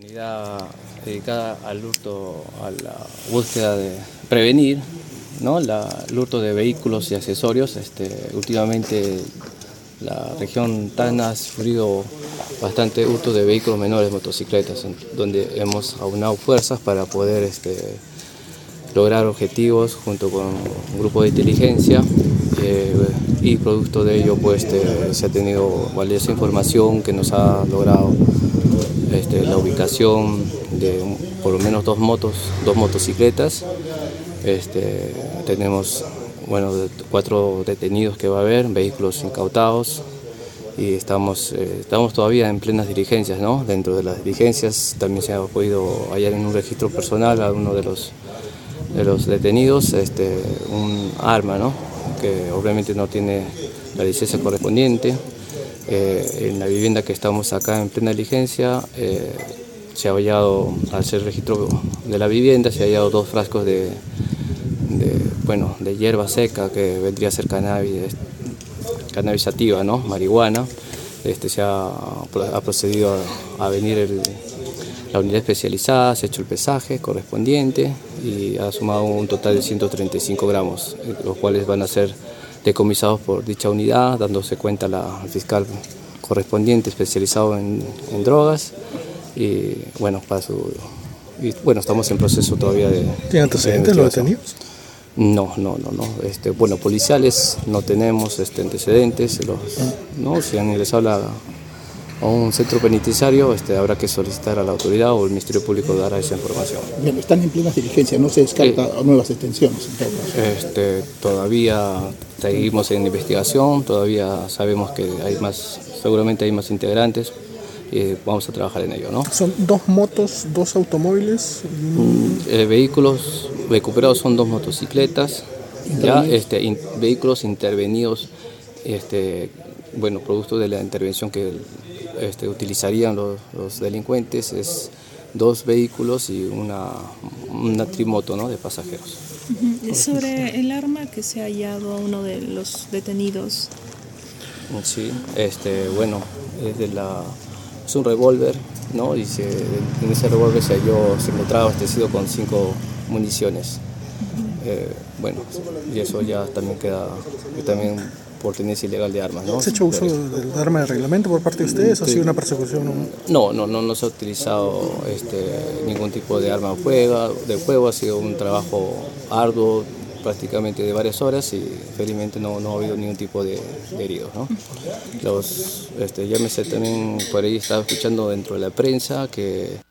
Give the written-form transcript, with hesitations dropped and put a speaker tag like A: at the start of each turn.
A: Unidad dedicada al hurto, a la búsqueda de prevenir, ¿no? El hurto de vehículos y accesorios. Últimamente la región Tacna ha sufrido bastante hurto de vehículos menores, motocicletas, donde hemos aunado fuerzas para poder lograr objetivos junto con un grupo de inteligencia y producto de ello pues, se ha tenido valiosa información que nos ha logrado la ubicación de por lo menos dos motocicletas. Tenemos 4 detenidos que va a haber, vehículos incautados y estamos todavía en plenas diligencias, ¿no? Dentro de las diligencias también se ha podido hallar en un registro personal a uno de los detenidos un arma, ¿no? Que obviamente no tiene la licencia correspondiente. En la vivienda que estamos acá en plena diligencia se ha hallado, al ser registro de la vivienda, se ha hallado 2 frascos de hierba seca que vendría a ser cannabis sativa, ¿no? Marihuana. Se ha procedido a venir la unidad especializada, se ha hecho el pesaje correspondiente y ha sumado un total de 135 gramos, los cuales van a ser decomisados por dicha unidad, dándose cuenta al fiscal correspondiente especializado en drogas y estamos en proceso todavía de...
B: ¿Tienen antecedentes los detenidos?
A: No. Policiales no tenemos antecedentes, ¿no? Si han ingresado a un centro penitenciario, habrá que solicitar a la autoridad o el Ministerio Público dará esa información.
B: Bien, están en plenas diligencias, no se descarta nuevas detenciones en todo caso.
A: Todavía seguimos en investigación, todavía sabemos que seguramente hay más integrantes y vamos a trabajar en ello, ¿no?
B: Son 2 motos, 2 automóviles.
A: Vehículos recuperados son 2 motocicletas, vehículos intervenidos, producto de la intervención que utilizarían los delincuentes, es 2 vehículos y una trimoto, ¿no? De pasajeros.
C: Sobre el arma que se ha hallado a uno de los detenidos.
A: Sí, es un revólver, ¿no? Y en ese revólver se encontraba abastecido con 5 municiones. Y eso ya también queda por tenencia ilegal de armas, ¿no?
B: ¿Se ha hecho uso del arma de reglamento por parte de ustedes? ¿Ha sido una persecución?
A: No se ha utilizado ningún tipo de arma de fuego. Ha sido un trabajo arduo, prácticamente de varias horas, y felizmente no ha habido ningún tipo de heridos, ¿no? Llámese también, por ahí estaba escuchando dentro de la prensa que